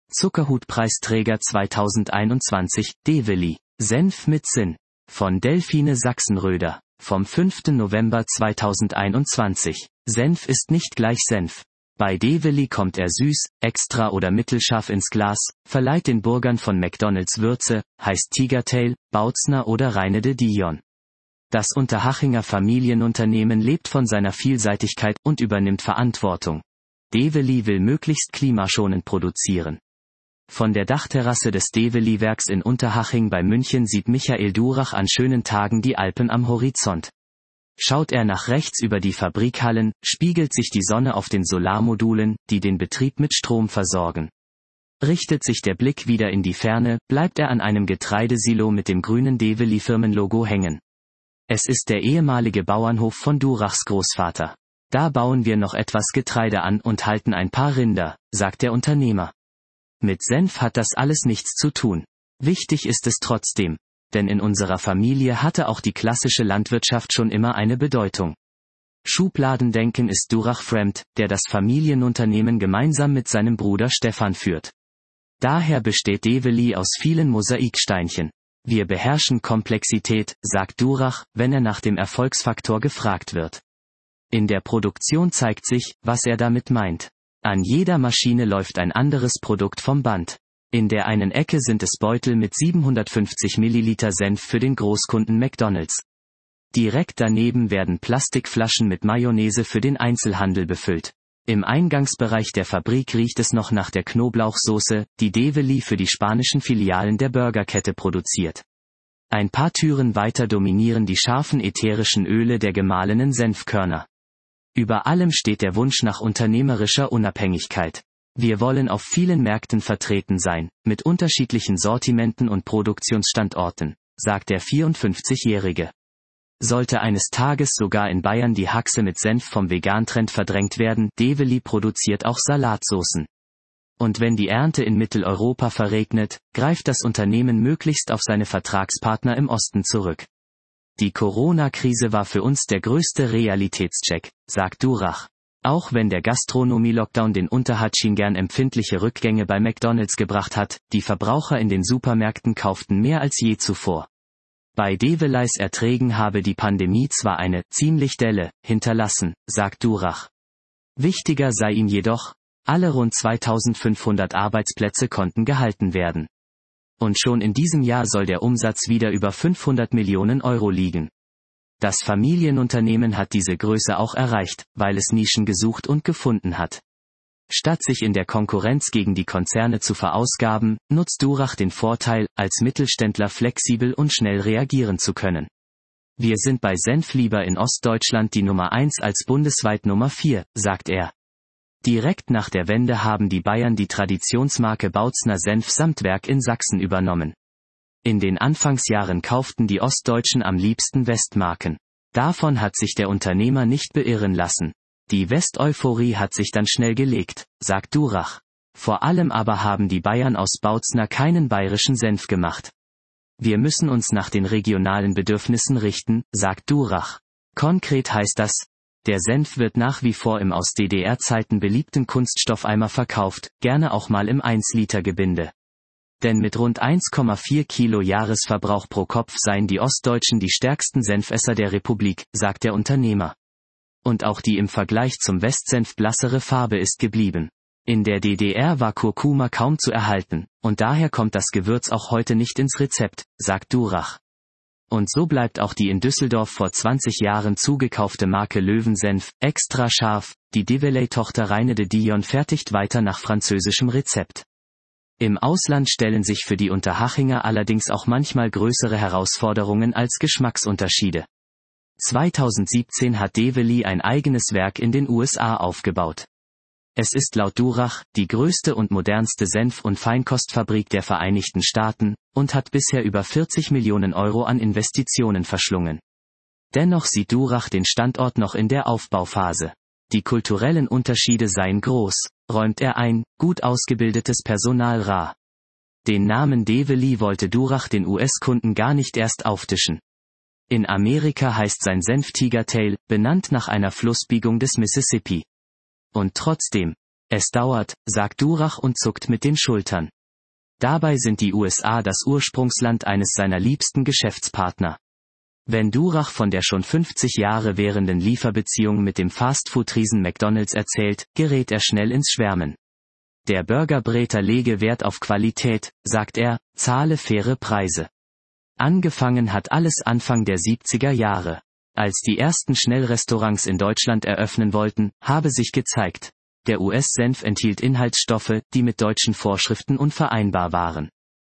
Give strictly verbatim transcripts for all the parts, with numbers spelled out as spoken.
Zuckerhutpreisträger zweitausendeinundzwanzig, Develi, Senf mit Sinn. Von Delphine Sachsenröder, vom fünften November zweitausendeinundzwanzig. Senf ist nicht gleich Senf. Bei Develi kommt er süß, extra oder mittelscharf ins Glas, verleiht den Burgern von McDonald's Würze, heißt Tigertail, Bautzner oder Reine de Dijon. Das Unterhachinger Familienunternehmen lebt von seiner Vielseitigkeit und übernimmt Verantwortung. Develi will möglichst klimaschonend produzieren. Von der Dachterrasse des Develi-Werks in Unterhaching bei München sieht Michael Durach an schönen Tagen die Alpen am Horizont. Schaut er nach rechts über die Fabrikhallen, spiegelt sich die Sonne auf den Solarmodulen, die den Betrieb mit Strom versorgen. Richtet sich der Blick wieder in die Ferne, bleibt er an einem Getreidesilo mit dem grünen Develi-Firmenlogo hängen. Es ist der ehemalige Bauernhof von Durachs Großvater. Da bauen wir noch etwas Getreide an und halten ein paar Rinder, sagt der Unternehmer. Mit Senf hat das alles nichts zu tun. Wichtig ist es trotzdem. Denn in unserer Familie hatte auch die klassische Landwirtschaft schon immer eine Bedeutung. Schubladendenken ist Durach fremd, der das Familienunternehmen gemeinsam mit seinem Bruder Stefan führt. Daher besteht Develi aus vielen Mosaiksteinchen. Wir beherrschen Komplexität, sagt Durach, wenn er nach dem Erfolgsfaktor gefragt wird. In der Produktion zeigt sich, was er damit meint. An jeder Maschine läuft ein anderes Produkt vom Band. In der einen Ecke sind es Beutel mit siebenhundertfünfzig Milliliter Senf für den Großkunden McDonald's. Direkt daneben werden Plastikflaschen mit Mayonnaise für den Einzelhandel befüllt. Im Eingangsbereich der Fabrik riecht es noch nach der Knoblauchsoße, die Develi für die spanischen Filialen der Burgerkette produziert. Ein paar Türen weiter dominieren die scharfen ätherischen Öle der gemahlenen Senfkörner. Über allem steht der Wunsch nach unternehmerischer Unabhängigkeit. Wir wollen auf vielen Märkten vertreten sein, mit unterschiedlichen Sortimenten und Produktionsstandorten, sagt der vierundfünfzigjährige. Sollte eines Tages sogar in Bayern die Haxe mit Senf vom Vegantrend verdrängt werden, Develi produziert auch Salatsoßen. Und wenn die Ernte in Mitteleuropa verregnet, greift das Unternehmen möglichst auf seine Vertragspartner im Osten zurück. Die Corona-Krise war für uns der größte Realitätscheck, sagt Durach. Auch wenn der Gastronomie-Lockdown den Unterhachingern empfindliche Rückgänge bei McDonald's gebracht hat, die Verbraucher in den Supermärkten kauften mehr als je zuvor. Bei Develis Erträgen habe die Pandemie zwar eine ziemlich Delle hinterlassen, sagt Durach. Wichtiger sei ihm jedoch, alle rund zweitausendfünfhundert Arbeitsplätze konnten gehalten werden. Und schon in diesem Jahr soll der Umsatz wieder über fünfhundert Millionen Euro liegen. Das Familienunternehmen hat diese Größe auch erreicht, weil es Nischen gesucht und gefunden hat. Statt sich in der Konkurrenz gegen die Konzerne zu verausgaben, nutzt Durach den Vorteil, als Mittelständler flexibel und schnell reagieren zu können. Wir sind bei Senf lieber in Ostdeutschland die Nummer eins als bundesweit Nummer vier, sagt er. Direkt nach der Wende haben die Bayern die Traditionsmarke Bautzner Senf samt Werk in Sachsen übernommen. In den Anfangsjahren kauften die Ostdeutschen am liebsten Westmarken. Davon hat sich der Unternehmer nicht beirren lassen. Die West-Euphorie hat sich dann schnell gelegt, sagt Durach. Vor allem aber haben die Bayern aus Bautzner keinen bayerischen Senf gemacht. Wir müssen uns nach den regionalen Bedürfnissen richten, sagt Durach. Konkret heißt das, der Senf wird nach wie vor im aus D D R-Zeiten beliebten Kunststoffeimer verkauft, gerne auch mal im eins Liter Gebinde. Denn mit rund eins Komma vier Kilo Jahresverbrauch pro Kopf seien die Ostdeutschen die stärksten Senfesser der Republik, sagt der Unternehmer. Und auch die im Vergleich zum Westsenf blassere Farbe ist geblieben. In der D D R war Kurkuma kaum zu erhalten, und daher kommt das Gewürz auch heute nicht ins Rezept, sagt Durach. Und so bleibt auch die in Düsseldorf vor zwanzig Jahren zugekaufte Marke Löwensenf extra scharf, die Develi-Tochter Reine de Dijon fertigt weiter nach französischem Rezept. Im Ausland stellen sich für die Unterhachinger allerdings auch manchmal größere Herausforderungen als Geschmacksunterschiede. zweitausendsiebzehn hat Develi ein eigenes Werk in den U S A aufgebaut. Es ist laut Durach die größte und modernste Senf- und Feinkostfabrik der Vereinigten Staaten und hat bisher über vierzig Millionen Euro an Investitionen verschlungen. Dennoch sieht Durach den Standort noch in der Aufbauphase. Die kulturellen Unterschiede seien groß, räumt er ein, gut ausgebildetes Personal rar. Den Namen Develi wollte Durach den U S-Kunden gar nicht erst auftischen. In Amerika heißt sein Senf Tigertail, benannt nach einer Flussbiegung des Mississippi. Und trotzdem, Es dauert, sagt Durach und zuckt mit den Schultern. Dabei sind die U S A das Ursprungsland eines seiner liebsten Geschäftspartner. Wenn Durach von der schon fünfzig Jahre währenden Lieferbeziehung mit dem Fastfood-Riesen McDonald's erzählt, gerät er schnell ins Schwärmen. Der Burgerbräter lege Wert auf Qualität, sagt er, zahle faire Preise. Angefangen hat alles Anfang der siebziger Jahre. Als die ersten Schnellrestaurants in Deutschland eröffnen wollten, habe sich gezeigt, der U S-Senf enthielt Inhaltsstoffe, die mit deutschen Vorschriften unvereinbar waren.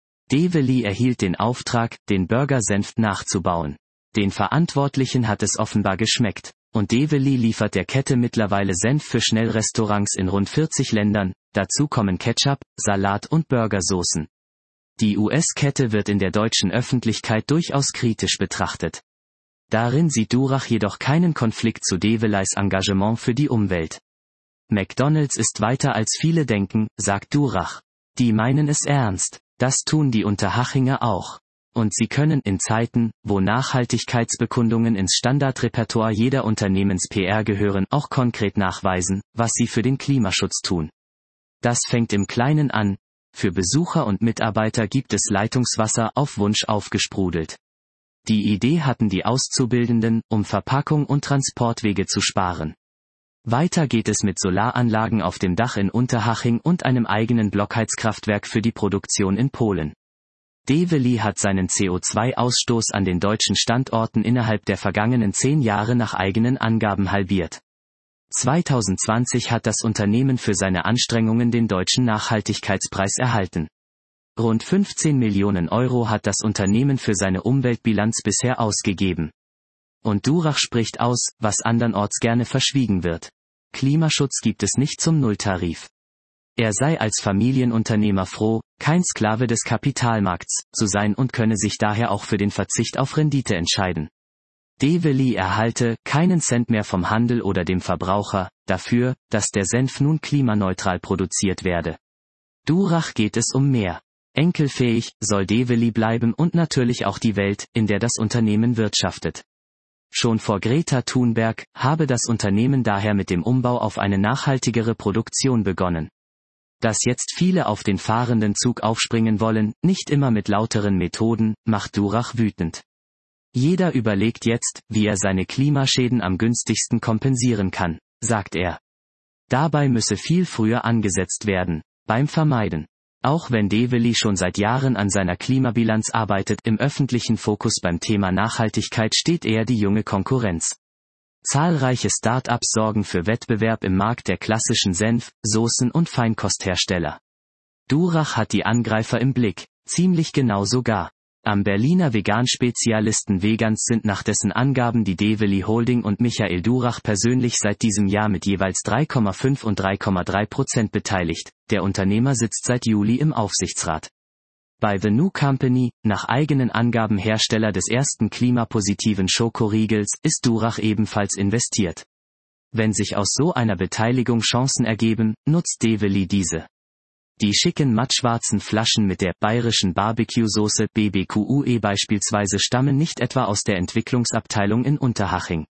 Develi erhielt den Auftrag, den Burgersenf nachzubauen. Den Verantwortlichen hat es offenbar geschmeckt, und Develi liefert der Kette mittlerweile Senf für Schnellrestaurants in rund vierzig Ländern, dazu kommen Ketchup, Salat und Burgersoßen. Die U S-Kette wird in der deutschen Öffentlichkeit durchaus kritisch betrachtet. Darin sieht Durach jedoch keinen Konflikt zu Develis Engagement für die Umwelt. McDonald's ist weiter als viele denken, sagt Durach. Die meinen es ernst, das tun die Unterhachinger auch. Und sie können in Zeiten, wo Nachhaltigkeitsbekundungen ins Standardrepertoire jeder Unternehmens-P R gehören, auch konkret nachweisen, was sie für den Klimaschutz tun. Das fängt im Kleinen an, für Besucher und Mitarbeiter gibt es Leitungswasser auf Wunsch aufgesprudelt. Die Idee hatten die Auszubildenden, um Verpackung und Transportwege zu sparen. Weiter geht es mit Solaranlagen auf dem Dach in Unterhaching und einem eigenen Blockheizkraftwerk für die Produktion in Polen. Develi hat seinen C O zwei Ausstoß an den deutschen Standorten innerhalb der vergangenen zehn Jahre nach eigenen Angaben halbiert. zweitausendzwanzig hat das Unternehmen für seine Anstrengungen den deutschen Nachhaltigkeitspreis erhalten. Rund fünfzehn Millionen Euro hat das Unternehmen für seine Umweltbilanz bisher ausgegeben. Und Durach spricht aus, was andernorts gerne verschwiegen wird. Klimaschutz gibt es nicht zum Nulltarif. Er sei als Familienunternehmer froh, kein Sklave des Kapitalmarkts zu sein und könne sich daher auch für den Verzicht auf Rendite entscheiden. Develi erhalte keinen Cent mehr vom Handel oder dem Verbraucher, dafür, dass der Senf nun klimaneutral produziert werde. Durach geht es um mehr. Enkelfähig soll Develi bleiben und natürlich auch die Welt, in der das Unternehmen wirtschaftet. Schon vor Greta Thunberg habe das Unternehmen daher mit dem Umbau auf eine nachhaltigere Produktion begonnen. Dass jetzt viele auf den fahrenden Zug aufspringen wollen, nicht immer mit lauteren Methoden, macht Durach wütend. Jeder überlegt jetzt, wie er seine Klimaschäden am günstigsten kompensieren kann, sagt er. Dabei müsse viel früher angesetzt werden, beim Vermeiden. Auch wenn Develi schon seit Jahren an seiner Klimabilanz arbeitet, im öffentlichen Fokus beim Thema Nachhaltigkeit steht eher die junge Konkurrenz. Zahlreiche Start-ups sorgen für Wettbewerb im Markt der klassischen Senf-, Soßen- und Feinkosthersteller. Durach hat die Angreifer im Blick, ziemlich genau sogar. Am Berliner Vegan-Spezialisten Vegans sind nach dessen Angaben die Develi Holding und Michael Durach persönlich seit diesem Jahr mit jeweils drei Komma fünf und drei Komma drei Prozent beteiligt, der Unternehmer sitzt seit Juli im Aufsichtsrat. Bei The New Company, nach eigenen Angaben Hersteller des ersten klimapositiven Schokoriegels, ist Durach ebenfalls investiert. Wenn sich aus so einer Beteiligung Chancen ergeben, nutzt Develi diese. Die schicken mattschwarzen Flaschen mit der bayerischen Barbecue-Soße B B Q U E beispielsweise stammen nicht etwa aus der Entwicklungsabteilung in Unterhaching.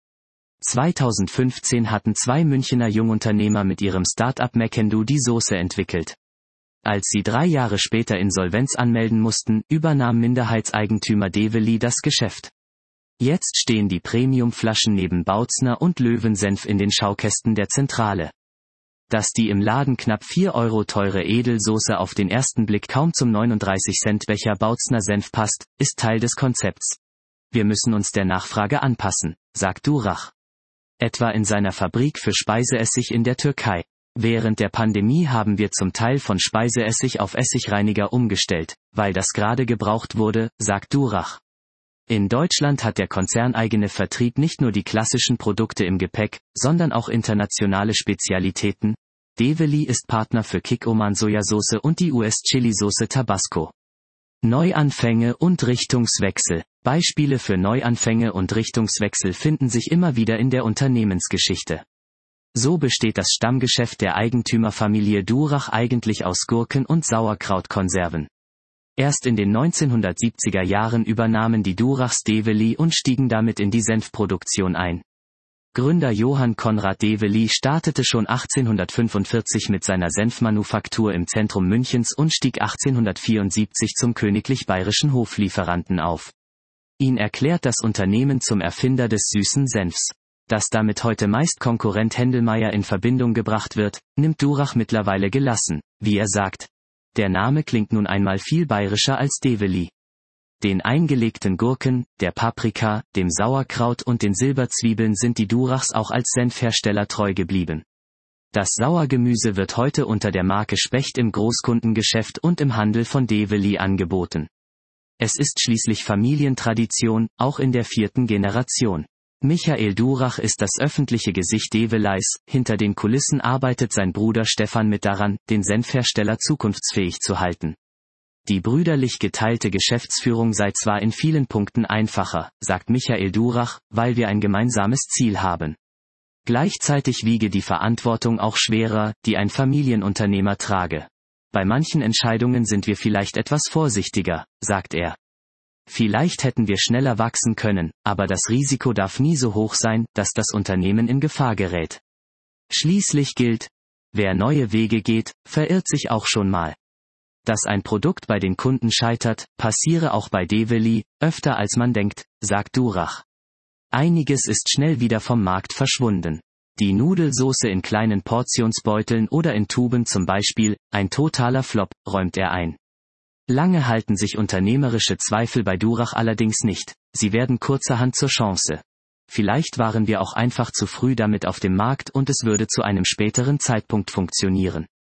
zweitausendfünfzehn hatten zwei Münchener Jungunternehmer mit ihrem Start-up Mekendo die Soße entwickelt. Als sie drei Jahre später Insolvenz anmelden mussten, übernahm Minderheitseigentümer Develi das Geschäft. Jetzt stehen die Premiumflaschen neben Bautzner und Löwensenf in den Schaukästen der Zentrale. Dass die im Laden knapp vier Euro teure Edelsoße auf den ersten Blick kaum zum neununddreißig Cent Becher Bautzner Senf passt, ist Teil des Konzepts. Wir müssen uns der Nachfrage anpassen, sagt Durach. Etwa in seiner Fabrik für Speiseessig in der Türkei. Während der Pandemie haben wir zum Teil von Speiseessig auf Essigreiniger umgestellt, weil das gerade gebraucht wurde, sagt Durach. In Deutschland hat der konzerneigene Vertrieb nicht nur die klassischen Produkte im Gepäck, sondern auch internationale Spezialitäten. Develi ist Partner für Kikkoman Sojasauce und die U S-Chili-Sauce Tabasco. Neuanfänge und Richtungswechsel. Beispiele für Neuanfänge und Richtungswechsel finden sich immer wieder in der Unternehmensgeschichte. So besteht das Stammgeschäft der Eigentümerfamilie Durach eigentlich aus Gurken- und Sauerkrautkonserven. Erst in den neunzehnhundertsiebziger Jahren übernahmen die Durachs Develi und stiegen damit in die Senfproduktion ein. Gründer Johann Konrad Develi startete schon achtzehnhundertfünfundvierzig mit seiner Senfmanufaktur im Zentrum Münchens und stieg achtzehnhundertvierundsiebzig zum königlich bayerischen Hoflieferanten auf. Ihn erklärt das Unternehmen zum Erfinder des süßen Senfs. Dass damit heute meist Konkurrent Händelmeier in Verbindung gebracht wird, nimmt Durach mittlerweile gelassen, wie er sagt. Der Name klingt nun einmal viel bayerischer als Develi. Den eingelegten Gurken, der Paprika, dem Sauerkraut und den Silberzwiebeln sind die Durachs auch als Senfhersteller treu geblieben. Das Sauergemüse wird heute unter der Marke Specht im Großkundengeschäft und im Handel von Develi angeboten. Es ist schließlich Familientradition, auch in der vierten Generation. Michael Durach ist das öffentliche Gesicht Develis, hinter den Kulissen arbeitet sein Bruder Stefan mit daran, den Senfhersteller zukunftsfähig zu halten. Die brüderlich geteilte Geschäftsführung sei zwar in vielen Punkten einfacher, sagt Michael Durach, weil wir ein gemeinsames Ziel haben. Gleichzeitig wiege die Verantwortung auch schwerer, die ein Familienunternehmer trage. Bei manchen Entscheidungen sind wir vielleicht etwas vorsichtiger, sagt er. Vielleicht hätten wir schneller wachsen können, aber das Risiko darf nie so hoch sein, dass das Unternehmen in Gefahr gerät. Schließlich gilt, wer neue Wege geht, verirrt sich auch schon mal. Dass ein Produkt bei den Kunden scheitert, passiere auch bei Develi, öfter als man denkt, sagt Durach. Einiges ist schnell wieder vom Markt verschwunden. Die Nudelsoße in kleinen Portionsbeuteln oder in Tuben zum Beispiel, ein totaler Flop, räumt er ein. Lange halten sich unternehmerische Zweifel bei Durach allerdings nicht, sie werden kurzerhand zur Chance. Vielleicht waren wir auch einfach zu früh damit auf dem Markt und es würde zu einem späteren Zeitpunkt funktionieren.